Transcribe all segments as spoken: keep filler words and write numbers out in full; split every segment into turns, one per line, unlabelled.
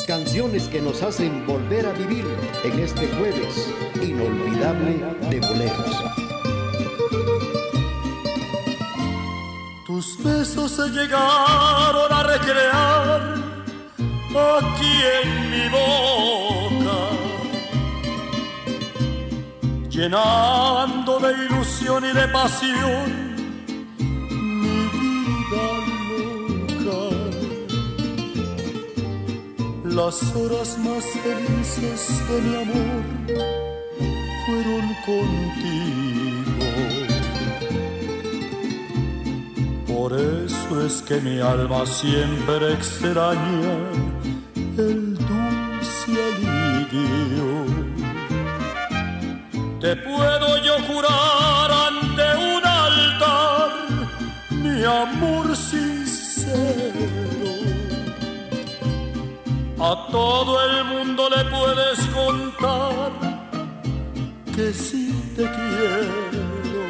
Canciones que nos hacen volver a vivir en este jueves inolvidable de boleros.
Tus besos se llegaron a recrear aquí en mi boca, llenando de ilusión y de pasión mi vida loca. Las horas más felices de mi amor fueron contigo. Por eso es que mi alma siempre extraña el dulce alivio. Te puedo yo jurar ante un altar mi amor sincero. A todo el mundo le puedes contar que sí te quiero.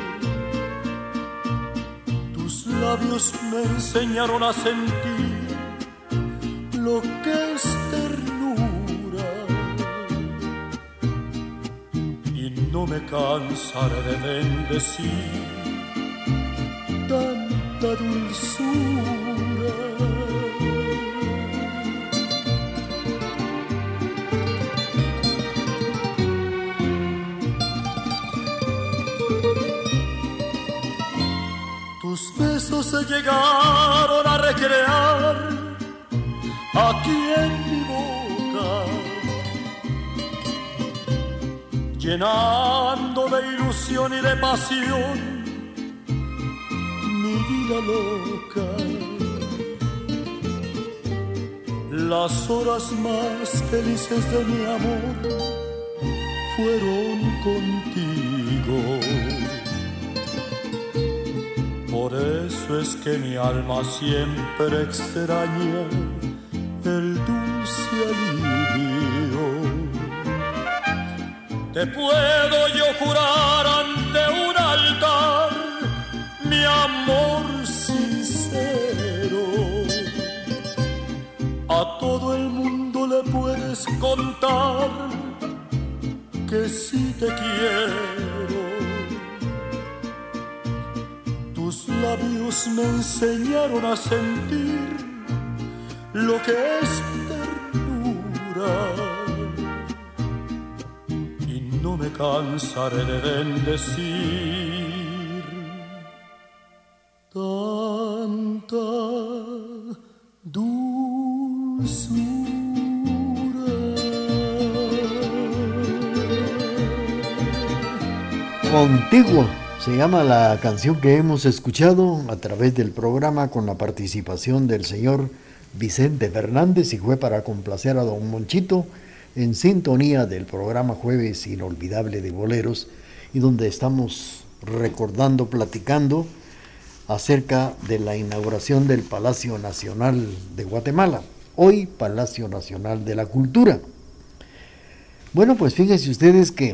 Tus labios me enseñaron a sentir lo que es ternura, y no me cansaré de bendecir tanta dulzura. Tus besos se llegaron a recrear aquí en mi boca, llenando de ilusión y de pasión mi vida loca. Las horas más felices de mi amor fueron contigo. Por eso es que mi alma siempre extraña el dulce alivio. Te puedo yo jurar ante un altar mi amor sincero. A todo el mundo le puedes contar que sí te quiero. Tus labios me enseñaron a sentir lo que es ternura, y no me cansaré de bendecir tanta dulzura.
Contigo se llama la canción que hemos escuchado a través del programa, con la participación del señor Vicente Fernández, y fue para complacer a don Monchito en sintonía del programa Jueves Inolvidable de Boleros, y donde estamos recordando, platicando acerca de la inauguración del Palacio Nacional de Guatemala, hoy Palacio Nacional de la Cultura. Bueno, pues fíjense ustedes que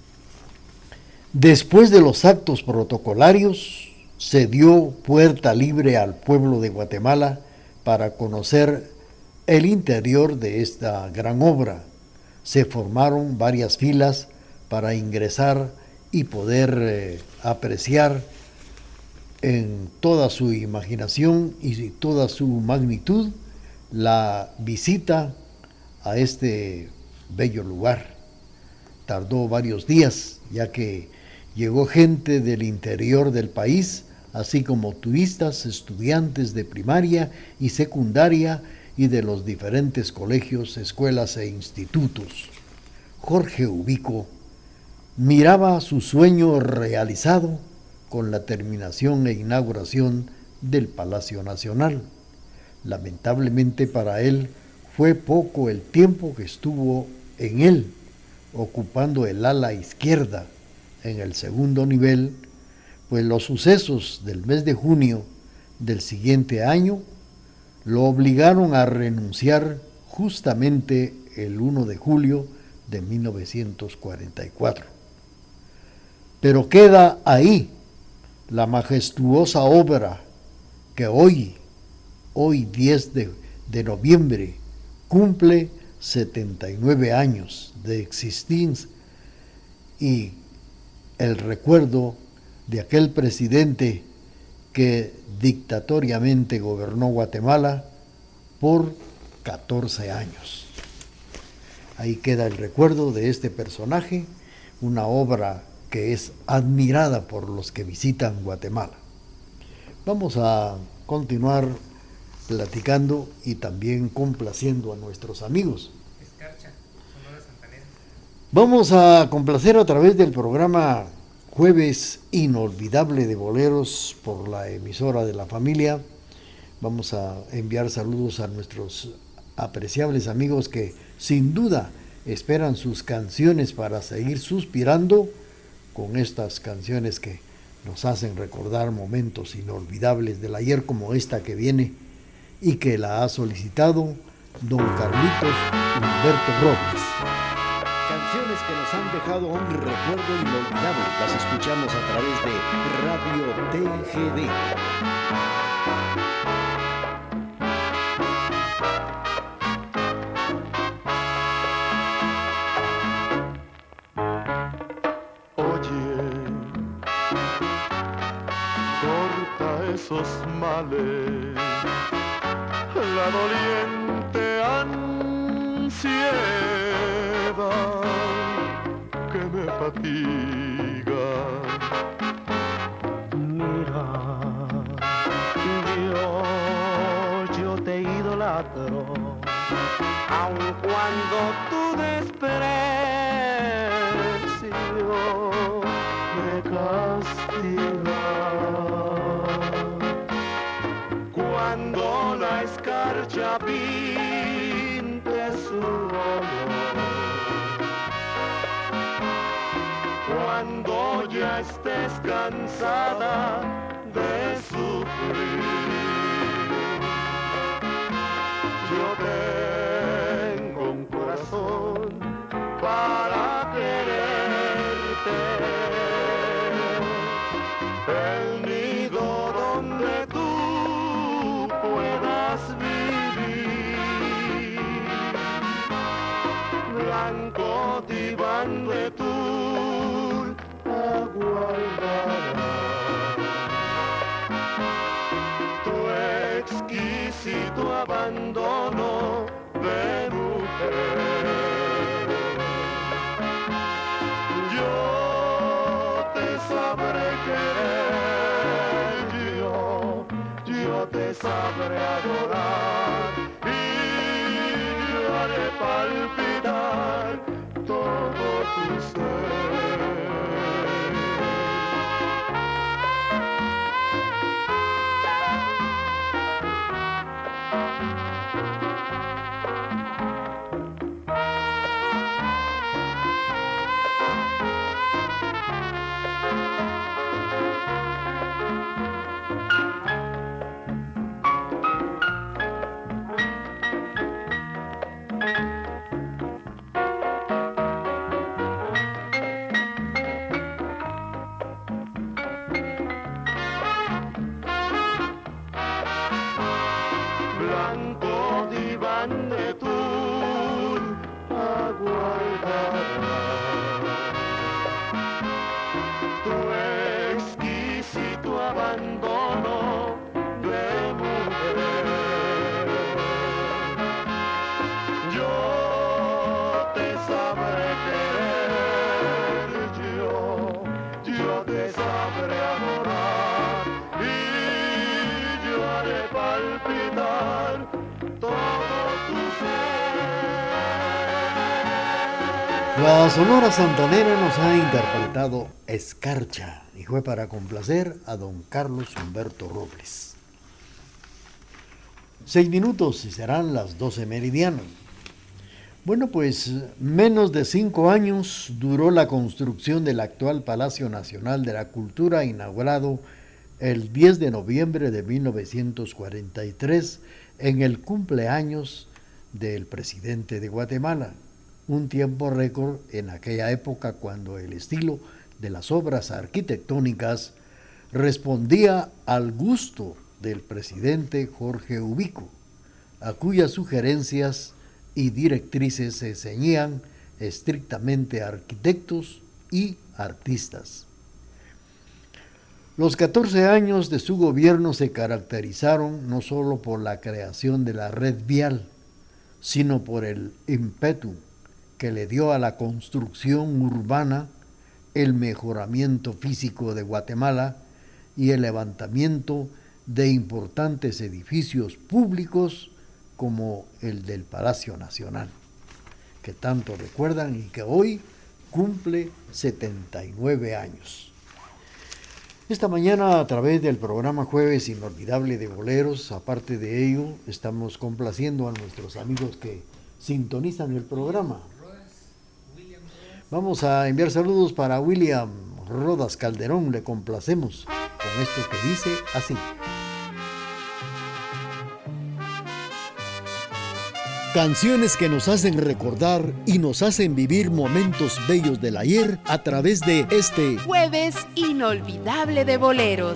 después de los actos protocolarios se dio puerta libre al pueblo de Guatemala para conocer el interior de esta gran obra. Se formaron varias filas para ingresar y poder eh, apreciar en toda su imaginación y toda su magnitud la visita a este bello lugar. Tardó varios días, ya que llegó gente del interior del país, así como turistas, estudiantes de primaria y secundaria y de los diferentes colegios, escuelas e institutos. Jorge Ubico miraba su sueño realizado con la terminación e inauguración del Palacio Nacional. Lamentablemente para él fue poco el tiempo que estuvo en él, ocupando el ala izquierda en el segundo nivel, pues los sucesos del mes de junio del siguiente año lo obligaron a renunciar justamente el primero de julio de mil novecientos cuarenta y cuatro. Pero queda ahí la majestuosa obra que hoy, hoy diez de, de noviembre cumple setenta y nueve años de existencia y el recuerdo de aquel presidente que dictatoriamente gobernó Guatemala por catorce años. Ahí queda el recuerdo de este personaje, una obra que es admirada por los que visitan Guatemala. Vamos a continuar platicando y también complaciendo a nuestros amigos.
Escarcha, Sonora Santanera.
Vamos a complacer a través del programa Jueves Inolvidable de Boleros por la emisora de la familia. Vamos a enviar saludos a nuestros apreciables amigos que sin duda esperan sus canciones para seguir suspirando con estas canciones que nos hacen recordar momentos inolvidables del ayer, como esta que viene y que la ha solicitado don Carlitos Humberto Robles.
Canciones que nos han dejado un recuerdo inolvidable, las escuchamos a través de Radio T G D.
Esos males, la doliente ansiedad que me fatiga.
Mira, yo, yo te idolatro, aun cuando tu desprecio me castiga. Cuando la escarcha pinte su olor, cuando ya estés cansada de sufrir, yo tengo un corazón para quererte, el nido donde tú puedas vivir, blanco diván de tul aguardará tu exquisito abandono de mujer. Yo te sabré querer, yo, yo te sabré adorar y yo haré palpitar todo tu ser. Blanco diván de tul aguardará tu exquisito abandono de mujer. Yo te sabré querer, yo, yo te sabré adorar y yo haré palpitar todo tu ser.
La Sonora Santanera nos ha interpretado Escarcha y fue para complacer a don Carlos Humberto Robles. Seis minutos y serán las doce meridianas. Bueno, pues menos de cinco años duró la construcción del actual Palacio Nacional de la Cultura, inaugurado el diez de noviembre de mil novecientos cuarenta y tres en el cumpleaños del presidente de Guatemala. Un tiempo récord en aquella época cuando el estilo de las obras arquitectónicas respondía al gusto del presidente Jorge Ubico, a cuyas sugerencias y directrices se ceñían estrictamente a arquitectos y artistas. Los catorce años de su gobierno se caracterizaron no solo por la creación de la red vial, sino por el ímpetu que le dio a la construcción urbana, el mejoramiento físico de Guatemala y el levantamiento de importantes edificios públicos como el del Palacio Nacional, que tanto recuerdan y que hoy cumple setenta y nueve años. Esta mañana, a través del programa Jueves Inolvidable de Boleros, aparte de ello, estamos complaciendo a nuestros amigos que sintonizan el programa. Vamos a enviar saludos para William Rodas Calderón, le complacemos con esto que dice así.
Canciones que nos hacen recordar y nos hacen vivir momentos bellos del ayer a través de este
Jueves Inolvidable de Boleros.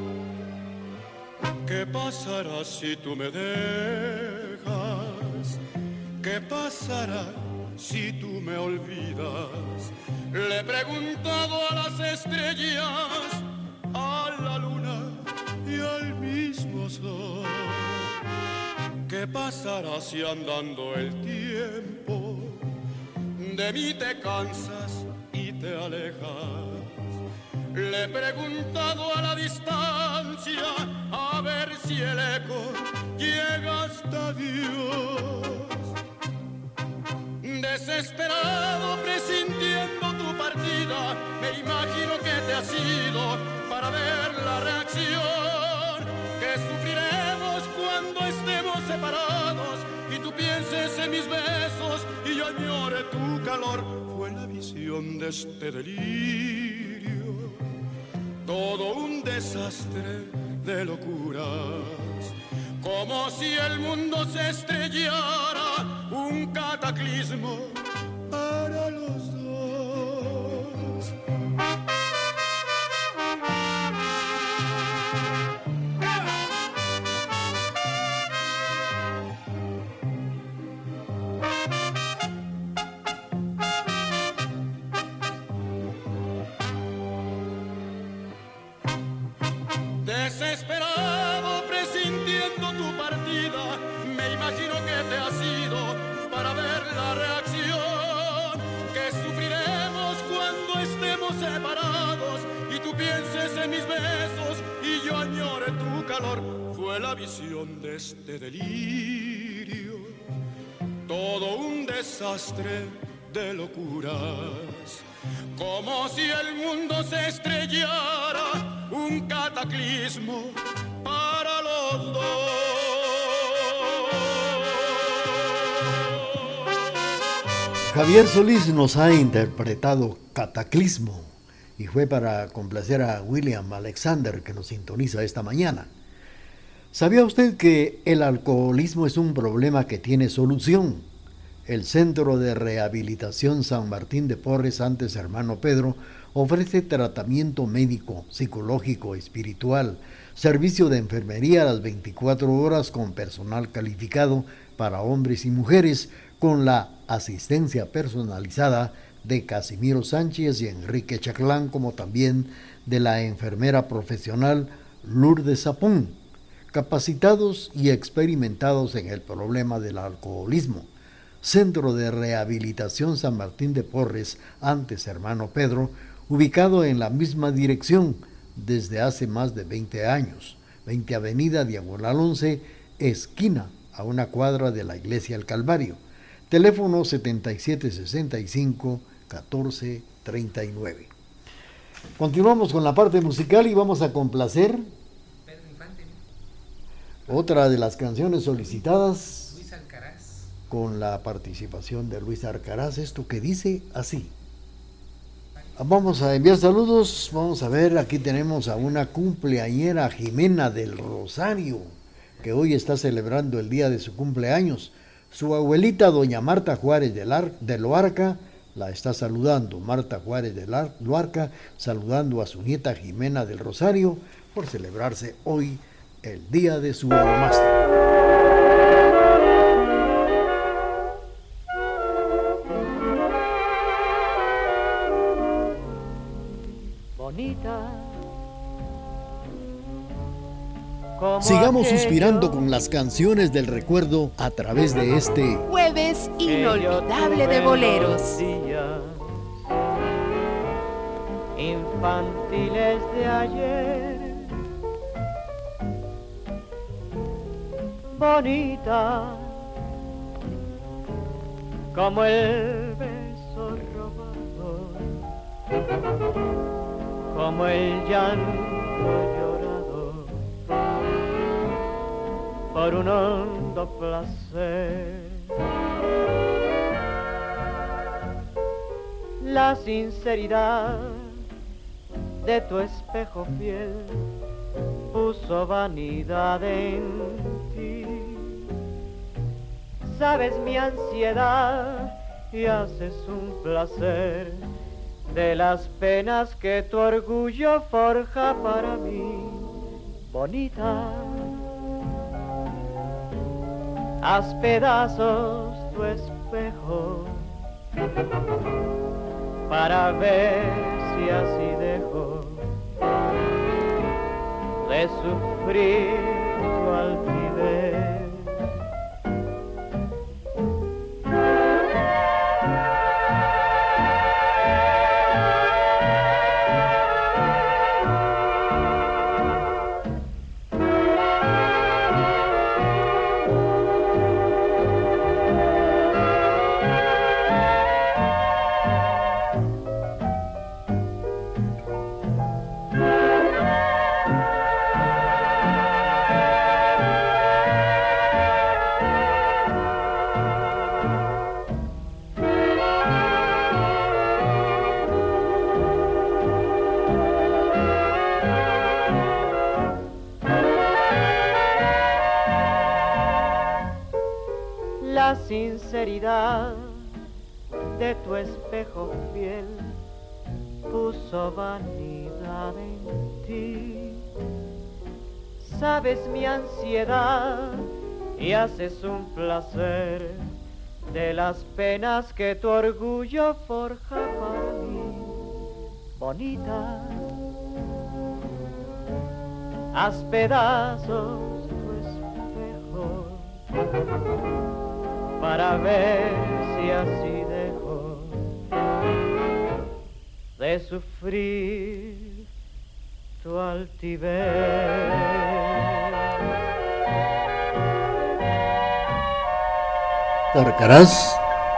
¿Qué pasará si tú me dejas? ¿Qué pasará si tú me olvidas? Le he preguntado a las estrellas, a la luna y al mismo sol. ¿Qué pasará si andando el tiempo de mí te cansas y te alejas? Le he preguntado a la distancia a ver si el eco llega hasta Dios. Desesperado presintiendo tu partida, me imagino que te has ido para ver la reacción que sufriremos cuando estemos separados y tú pienses en mis besos y yo añore tu calor. Fue la visión de este delirio, todo un desastre de locuras, como si el mundo se estrellara, un cataclismo para los dos. Desesperado presintiendo tu partida, me imagino que te has ido para ver la reacción que sufriremos cuando estemos separados y tú pienses en mis besos y yo añore tu calor. Fue la visión de este delirio, todo un desastre de locuras, como si el mundo se estrellara, un cataclismo para los dos.
Javier Solís nos ha interpretado Cataclismo y fue para complacer a William Alexander, que nos sintoniza esta mañana. ¿Sabía usted que el alcoholismo es un problema que tiene solución? El Centro de Rehabilitación San Martín de Porres, antes Hermano Pedro, ofrece tratamiento médico, psicológico, espiritual, servicio de enfermería a las veinticuatro horas con personal calificado para hombres y mujeres, con la asistencia personalizada de Casimiro Sánchez y Enrique Chaclán, como también de la enfermera profesional Lourdes Zapón, capacitados y experimentados en el problema del alcoholismo. Centro de Rehabilitación San Martín de Porres, antes Hermano Pedro, ubicado en la misma dirección desde hace más de veinte años, veinte Avenida Diagonal once, esquina a una cuadra de la Iglesia del Calvario. Teléfono setenta y siete sesenta y cinco, catorce treinta y nueve. Continuamos con la parte musical y vamos a complacer otra de las canciones solicitadas, con la participación de Luis Alcaraz, esto que dice así. Vamos a enviar saludos, vamos a ver, aquí tenemos a una cumpleañera, Jimena del Rosario, que hoy está celebrando el día de su cumpleaños. Su abuelita, doña Marta Juárez de, Lar- de Loarca, la está saludando. Marta Juárez de Lar- Loarca, saludando a su nieta Jimena del Rosario, por celebrarse hoy el día de su onomástico.
bonita.
Sigamos suspirando con las canciones del recuerdo a través de este
Jueves Inolvidable de Boleros.
Días infantiles de ayer, bonita como el beso robado, como el llanto llorado por un hondo placer. La sinceridad de tu espejo fiel puso vanidad en ti. Sabes mi ansiedad y haces un placer de las penas que tu orgullo forja para mí, bonita. Haz pedazos tu espejo para ver si así dejo de sufrir tu altivez. La sinceridad de tu espejo fiel puso vanidad en ti. Sabes mi ansiedad y haces un placer de las penas que tu orgullo forja para mí, bonita. Haz pedazos tu espejo para ver si así dejo de sufrir tu altivez.
Arcaraz,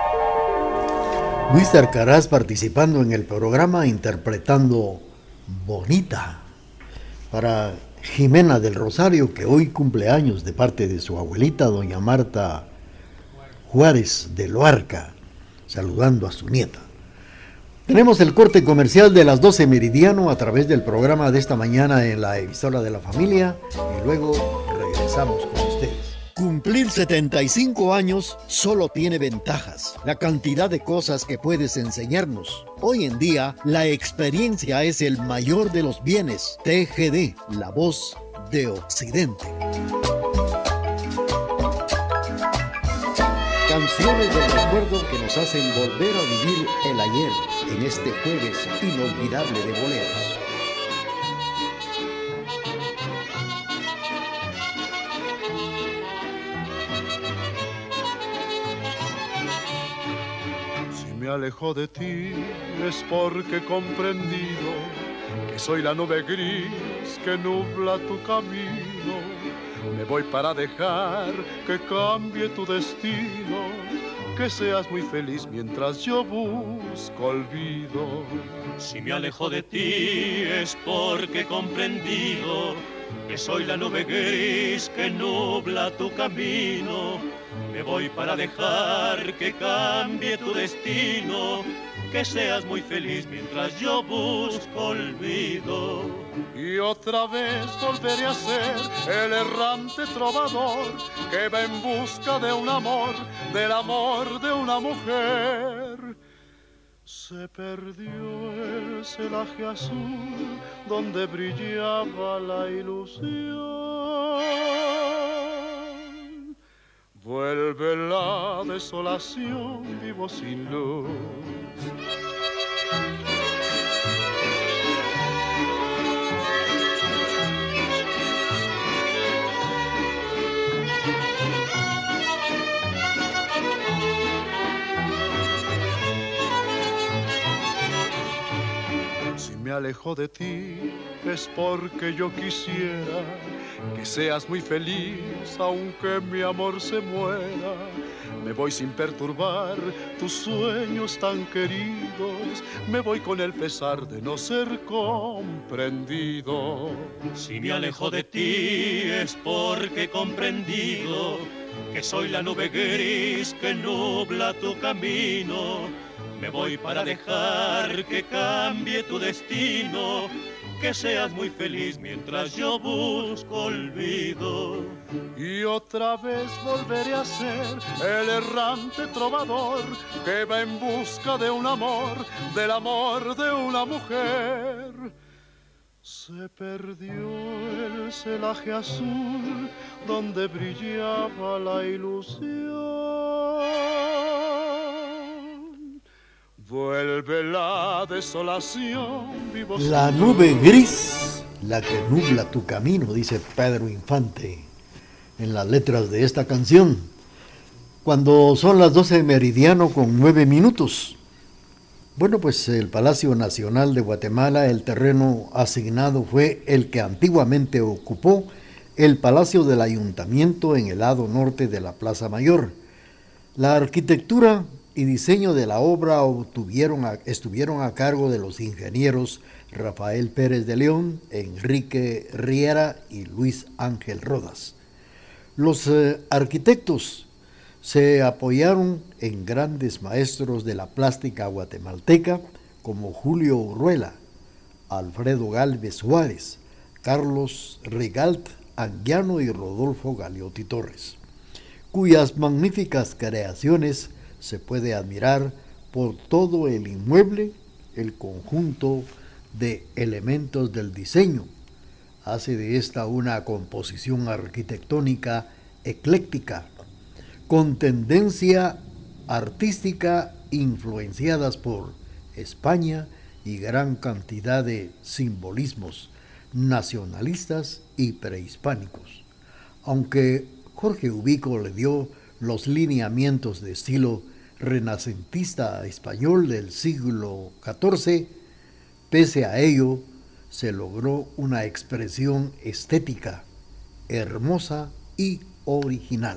Luis Arcaraz participando en el programa interpretando Bonita para Jimena del Rosario, que hoy cumple años de parte de su abuelita, doña Marta Juárez de Loarca, saludando a su nieta. Tenemos el corte comercial de las doce meridiano a través del programa de esta mañana en la emisora de la familia y luego regresamos con ustedes.
Cumplir setenta y cinco años solo tiene ventajas, la cantidad de cosas que puedes enseñarnos. Hoy en día, la experiencia es el mayor de los bienes. T G D, la voz de Occidente. Canciones del recuerdo que nos hacen volver a vivir el ayer en este jueves inolvidable de boleros.
Si me alejo de ti es porque he comprendido que soy la nube gris que nubla tu camino. Me voy para dejar que cambie tu destino, que seas muy feliz mientras yo busco olvido.
Si me alejo de ti es porque he comprendido que soy la nube gris que nubla tu camino. Me voy para dejar que cambie tu destino, que seas muy feliz mientras yo busco olvido.
Y otra vez volveré a ser el errante trovador que va en busca de un amor, del amor de una mujer. Se perdió el celaje azul donde brillaba la ilusión. Vuelve la desolación, vivo sin luz. alejo de ti es porque yo quisiera que seas muy feliz, aunque mi amor se muera. Me voy sin perturbar tus sueños tan queridos, me voy con el pesar de no ser comprendido.
Si me alejo de ti es porque he comprendido que soy la nube gris que nubla tu camino. Me voy para dejar que cambie tu destino, que seas muy feliz mientras yo busco olvido.
Y otra vez volveré a ser el errante trovador que va en busca de un amor, del amor de una mujer. Se perdió el celaje azul donde brillaba la ilusión. Vuelve la desolación, vivo
La nube gris, la que nubla tu camino, dice Pedro Infante en las letras de esta canción. Cuando son las doce de meridiano con nueve minutos. Bueno, pues el Palacio Nacional de Guatemala, el terreno asignado fue el que antiguamente ocupó el Palacio del Ayuntamiento en el lado norte de la Plaza Mayor. La arquitectura y diseño de la obra obtuvieron a, estuvieron a cargo de los ingenieros Rafael Pérez de León, Enrique Riera y Luis Ángel Rodas. Los eh, arquitectos se apoyaron en grandes maestros de la plástica guatemalteca como Julio Urruela, Alfredo Gálvez Suárez, Carlos Rigalt Anguiano y Rodolfo Galeotti Torres, cuyas magníficas creaciones se puede admirar por todo el inmueble. El conjunto de elementos del diseño hace de esta una composición arquitectónica ecléctica, con tendencia artística influenciadas por España y gran cantidad de simbolismos nacionalistas y prehispánicos. Aunque Jorge Ubico le dio los lineamientos de estilo renacentista español del siglo catorce, pese a ello se logró una expresión estética hermosa y original.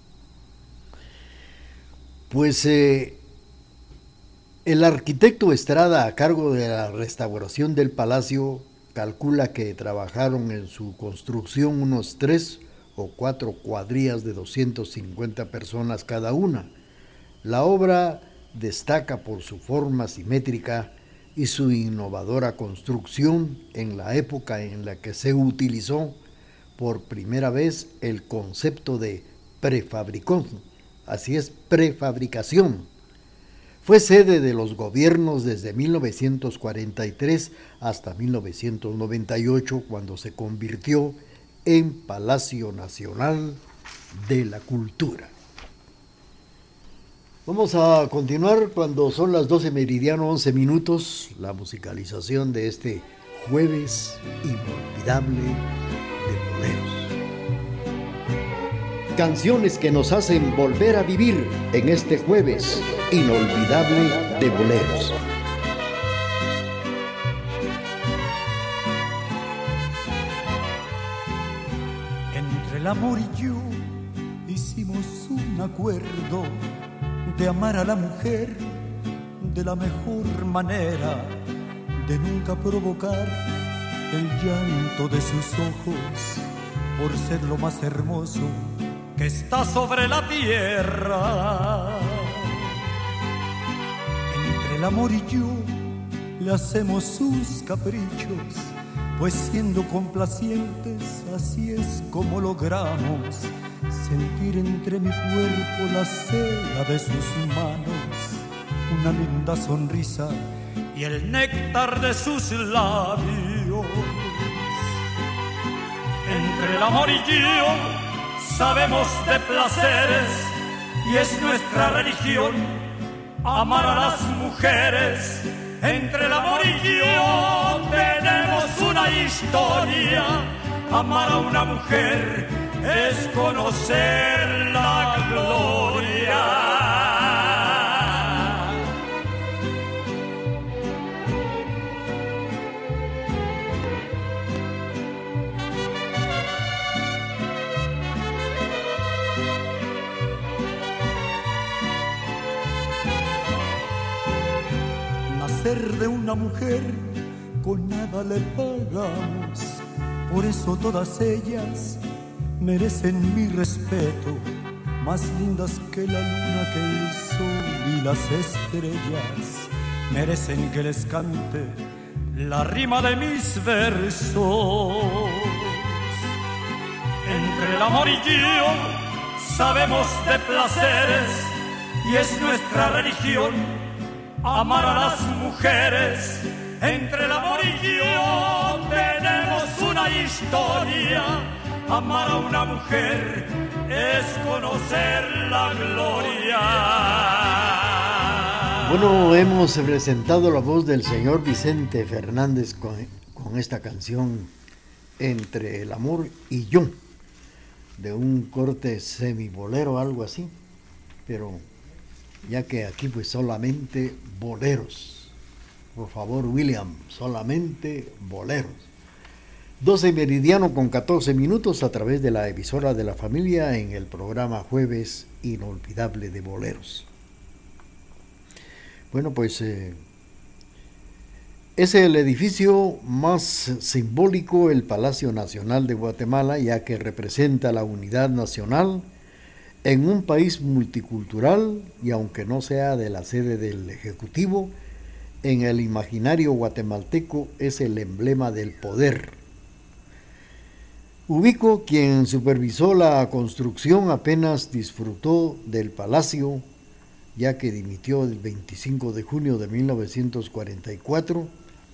Pues eh, el arquitecto Estrada, a cargo de la restauración del palacio, calcula que trabajaron en su construcción unos tres o cuatro cuadrillas de doscientas cincuenta personas cada una. La obra destaca por su forma simétrica y su innovadora construcción en la época en la que se utilizó por primera vez el concepto de prefabricón, así es, prefabricación. Fue sede de los gobiernos desde mil novecientos cuarenta y tres hasta mil novecientos noventa y ocho, cuando se convirtió en Palacio Nacional de la Cultura. Vamos a continuar cuando son las doce meridiano once minutos, la musicalización de este jueves inolvidable de boleros.
Canciones que nos hacen volver a vivir en este jueves inolvidable de boleros.
Entre el amor y yo hicimos un acuerdo de amar a la mujer de la mejor manera, de nunca provocar el llanto de sus ojos por ser lo más hermoso que está sobre la tierra. Entre el amor y yo le hacemos sus caprichos, pues siendo complacientes así es como logramos sentir entre mi cuerpo la seda de sus manos, una linda sonrisa y el néctar de sus labios. Entre el amor y yo sabemos de placeres y es nuestra religión amar a las mujeres. Entre el amor y yo tenemos una historia, amar a una mujer es conocer la gloria. placer de una mujer con nada le pagamos. Por eso todas ellas merecen mi respeto, más lindas que la luna, que el sol y las estrellas. Merecen que les cante la rima de mis versos. Entre el amor y yo sabemos de placeres y es nuestra religión amar a las mujeres. Entre el amor y yo tenemos una historia. Amar a una mujer es conocer la gloria.
Bueno, hemos presentado la voz del señor Vicente Fernández con, con esta canción Entre el amor y yo, de un corte semibolero, algo así, pero ya que aquí pues solamente boleros. Por favor, William, solamente boleros. doce meridiano con catorce minutos a través de la emisora de la familia en el programa Jueves Inolvidable de Boleros. Bueno, pues eh, es el edificio más simbólico, el Palacio Nacional de Guatemala, ya que representa la unidad nacional en un país multicultural y aunque no sea de la sede del Ejecutivo, en el imaginario guatemalteco es el emblema del poder. Ubico, quien supervisó la construcción, apenas disfrutó del palacio, ya que dimitió el veinticinco de junio de mil novecientos cuarenta y cuatro,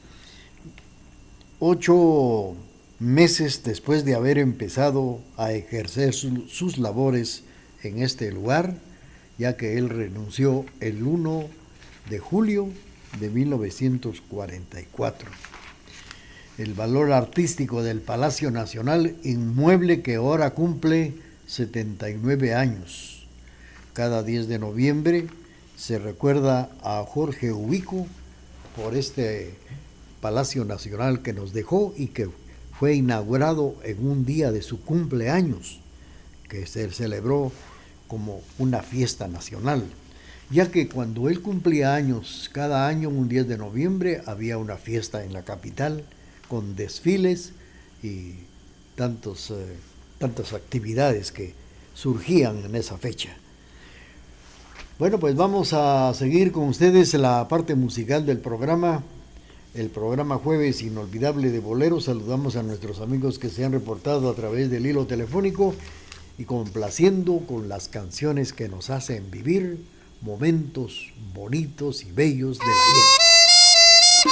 ocho meses después de haber empezado a ejercer su, sus labores en este lugar, ya que él renunció el primero de julio de mil novecientos cuarenta y cuatro. El valor artístico del Palacio Nacional, inmueble que ahora cumple setenta y nueve años. Cada diez de noviembre se recuerda a Jorge Ubico por este Palacio Nacional que nos dejó y que fue inaugurado en un día de su cumpleaños, que se celebró como una fiesta nacional, ya que cuando él cumplía años, cada año, un diez de noviembre, había una fiesta en la capital con desfiles y tantos, eh, tantas actividades que surgían en esa fecha. Bueno, pues vamos a seguir con ustedes la parte musical del programa, el programa Jueves Inolvidable de Boleros. Saludamos a nuestros amigos que se han reportado a través del hilo telefónico y complaciendo con las canciones que nos hacen vivir momentos bonitos y bellos del ayer.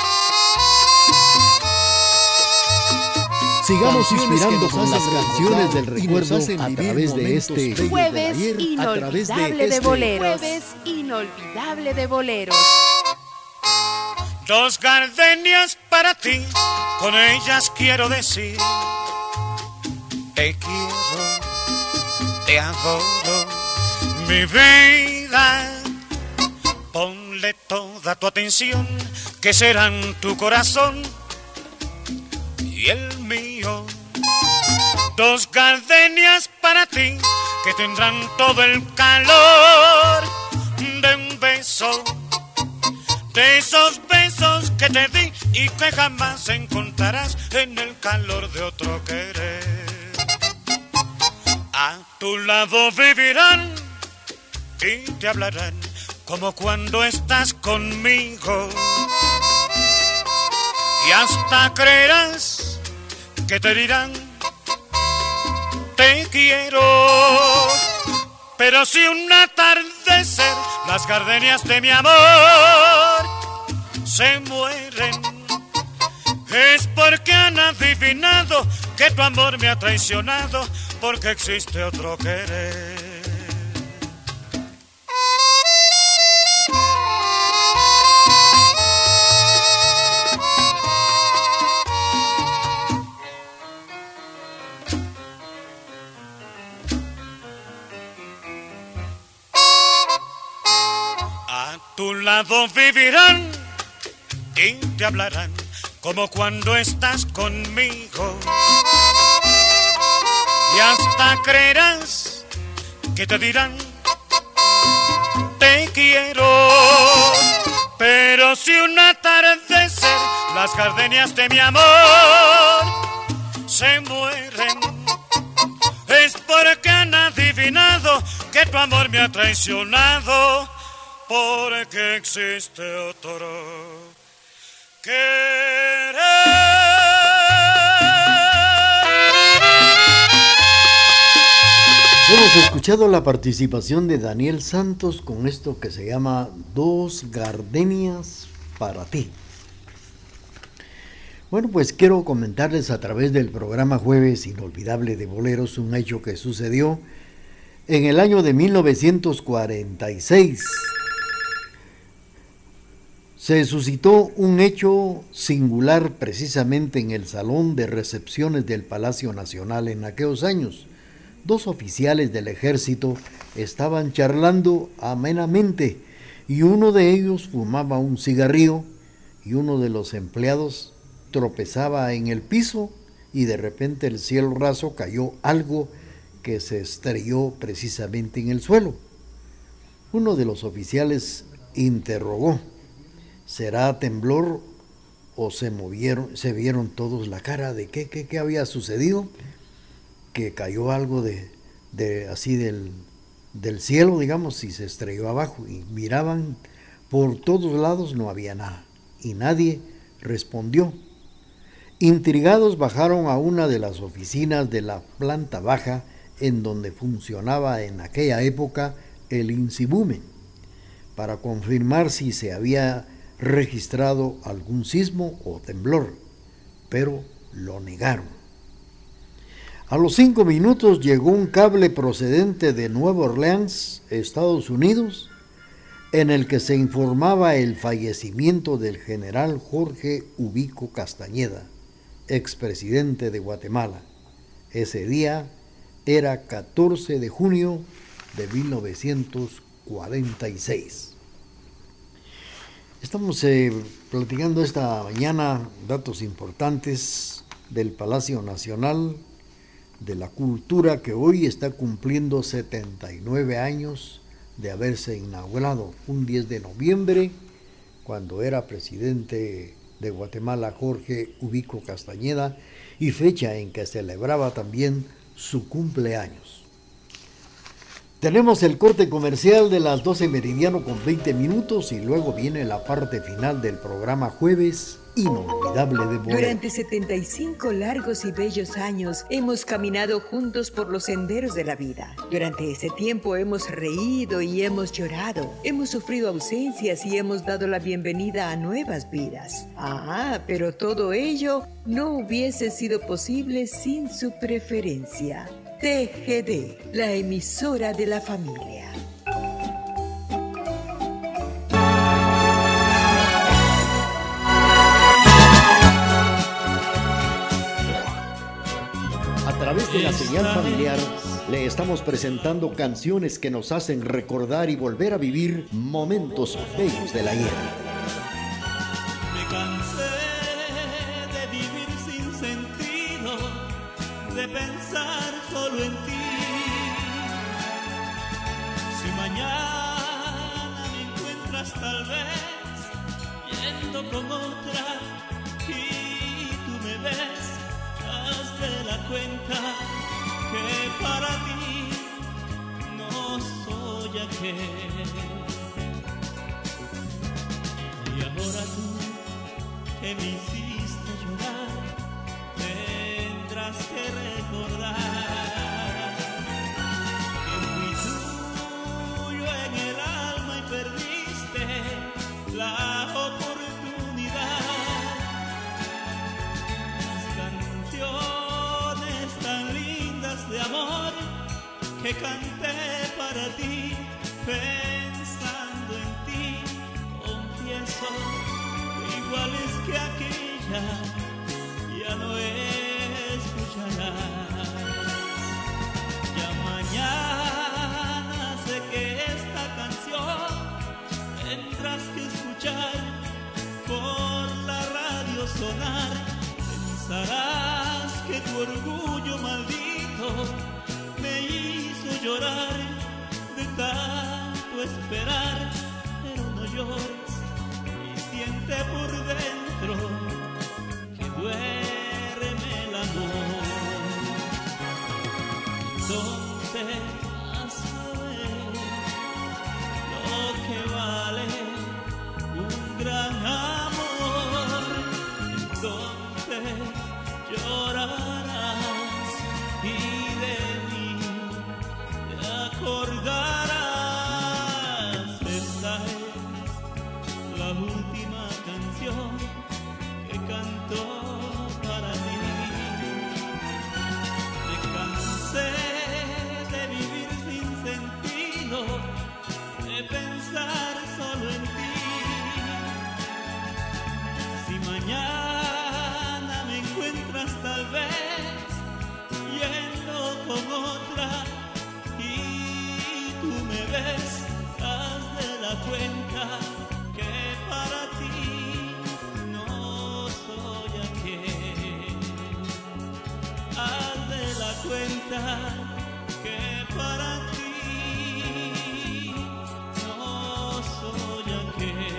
Sigamos inspirando con las canciones del recuerdo a través de este
Jueves
ayer, a través de,
Inolvidable de
este
Boleros. Jueves Inolvidable de Boleros.
Dos gardenias para ti, con ellas quiero decir: te quiero, te adoro, mi vida. Ponle toda tu atención, que serán tu corazón y el mío. Dos gardenias para ti, que tendrán todo el calor de un beso, de esos besos que te di y que jamás encontrarás en el calor de otro querer. A tu lado vivirán y te hablarán como cuando estás conmigo, y hasta creerás que te dirán te quiero. Pero si un atardecer las gardenias de mi amor se mueren, es porque han adivinado que tu amor me ha traicionado, porque existe otro querer. A tu lado vivirán y te hablarán como cuando estás conmigo, y hasta creerás que te dirán te quiero. Pero
si un atardecer las gardenias de mi amor se mueren, es porque han adivinado que tu amor me ha traicionado, porque existe otro querer.
Hemos escuchado la participación de Daniel Santos con esto que se llama Dos Gardenias para ti. Bueno, pues quiero comentarles a través del programa Jueves Inolvidable de Boleros un hecho que sucedió en el año de mil novecientos cuarenta y seis. Se suscitó un hecho singular precisamente en el salón de recepciones del Palacio Nacional en aquellos años. Dos oficiales del ejército estaban charlando amenamente y uno de ellos fumaba un cigarrillo y uno de los empleados tropezaba en el piso y de repente el cielo raso cayó algo que se estrelló precisamente en el suelo. Uno de los oficiales interrogó: ¿será temblor o se movieron, se vieron todos la cara de qué, qué, qué había sucedido? Que cayó algo de, de así del, del cielo, digamos, y se estrelló abajo y miraban por todos lados, no había nada y nadie respondió. Intrigados bajaron a una de las oficinas de la planta baja en donde funcionaba en aquella época el INSIBUME para confirmar si se había registrado algún sismo o temblor, pero lo negaron. A los cinco minutos llegó un cable procedente de Nueva Orleans, Estados Unidos, en el que se informaba el fallecimiento del general Jorge Ubico Castañeda, expresidente de Guatemala. Ese día era catorce de junio de mil novecientos cuarenta y seis. Estamos eh, platicando esta mañana datos importantes del Palacio Nacional de la Cultura, que hoy está cumpliendo setenta y nueve años de haberse inaugurado, un diez de noviembre, cuando era presidente de Guatemala Jorge Ubico Castañeda, y fecha en que celebraba también su cumpleaños. Tenemos el corte comercial de las doce meridiano con veinte minutos y luego viene la parte final del programa Jueves Inolvidable de Boleros.
Durante setenta y cinco largos y bellos años hemos caminado juntos por los senderos de la vida. Durante ese tiempo hemos reído y hemos llorado, hemos sufrido ausencias y hemos dado la bienvenida a nuevas vidas. Ah, pero todo ello no hubiese sido posible sin su preferencia. T G D, la emisora de la familia.
A través de la señal familiar le estamos presentando canciones que nos hacen recordar y volver a vivir momentos bellos del ayer.
Me cansé de vivir sin sentido, de pensar solo en ti. Si mañana me encuentras tal vez yendo con otra y tú me ves, haz de la cuenta que para ti no soy aquel. Y ahora tú que me hiciste llorar, tendrás que recordar que fui tuyo en el alma y perdiste la oportunidad. Las canciones tan lindas de amor que canté para ti, pensando en ti, confieso, iguales que aquella ya no escucharás. Ya mañana sé que esta canción tendrás que escuchar por la radio sonar. Pensarás que tu orgullo maldito me hizo llorar de tanto esperar, pero no llores, mi
siente por dentro que duerme el amor. Entonces vas a ver lo que vale un gran amor. Entonces llorarás y de mí te acordarás. Esta es la última canción que canto para ti. Me cansé de vivir sin sentido, de pensar solo en ti. Si mañana me encuentras tal vez yendo con otra y tú me ves, haz de la cuenta que para ti no soy aquel. Haz de la cuenta que para ti no soy aquel.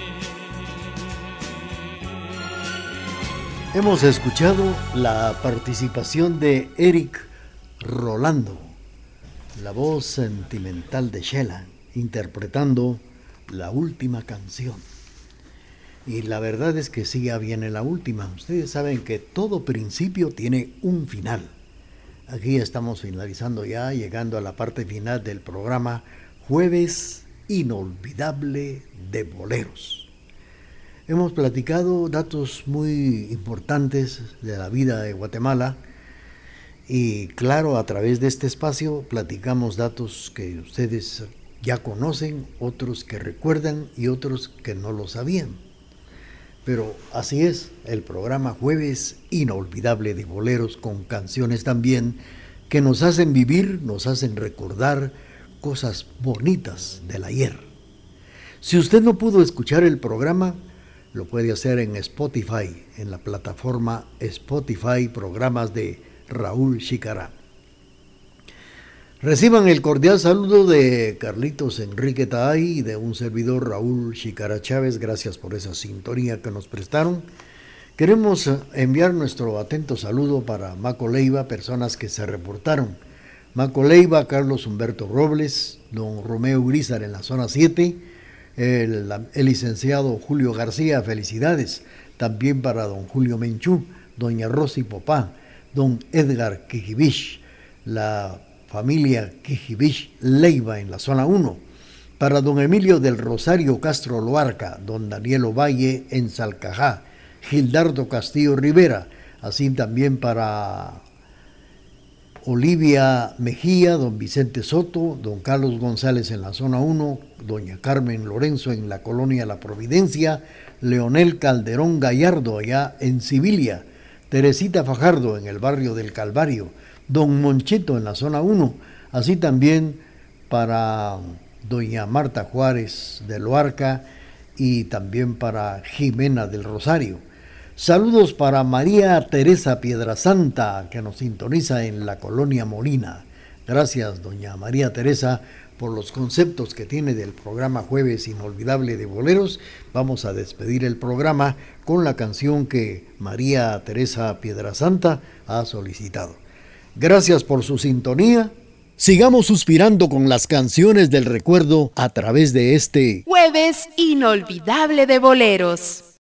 Hemos escuchado la participación de Eric Rolando, la voz sentimental de Shela, interpretando la última canción. Y la verdad es que sí, ya viene la última. Ustedes saben que todo principio tiene un final. Aquí estamos finalizando ya, llegando a la parte final del programa Jueves Inolvidable de Boleros. Hemos platicado datos muy importantes de la vida de Guatemala y claro, a través de este espacio platicamos datos que ustedes ya conocen, otros que recuerdan y otros que no lo sabían. Pero así es, el programa Jueves Inolvidable de Boleros, con canciones también que nos hacen vivir, nos hacen recordar cosas bonitas del ayer. Si usted no pudo escuchar el programa, lo puede hacer en Spotify, en la plataforma Spotify, programas de Raúl Chicará. Reciban el cordial saludo de Carlitos Enrique Taay y de un servidor, Raúl Chicará Chávez. Gracias por esa sintonía que nos prestaron. Queremos enviar nuestro atento saludo para Maco Leiva, personas que se reportaron. Maco Leiva, Carlos Humberto Robles, don Romeo Grisar en la zona siete, el, el licenciado Julio García, felicidades. También para don Julio Menchú, doña Rosy Popá, don Edgar Quijibich, la familia Quijibich Leiva en la zona uno. Para don Emilio del Rosario Castro Loarca, don Daniel Ovalle en Salcajá, Gildardo Castillo Rivera, así también para Olivia Mejía, don Vicente Soto, don Carlos González en la zona uno, doña Carmen Lorenzo en la colonia La Providencia, Leonel Calderón Gallardo allá en Sibilia, Teresita Fajardo en el barrio del Calvario, don Monchito en la zona uno, así también para doña Marta Juárez de Loarca y también para Jimena del Rosario. Saludos para María Teresa Piedrasanta, que nos sintoniza en la colonia Molina. Gracias, doña María Teresa, por los conceptos que tiene del programa Jueves Inolvidable de Boleros. Vamos a despedir el programa con la canción que María Teresa Piedrasanta ha solicitado. Gracias por su sintonía. Sigamos suspirando con las canciones del recuerdo a través de este
Jueves Inolvidable de Boleros.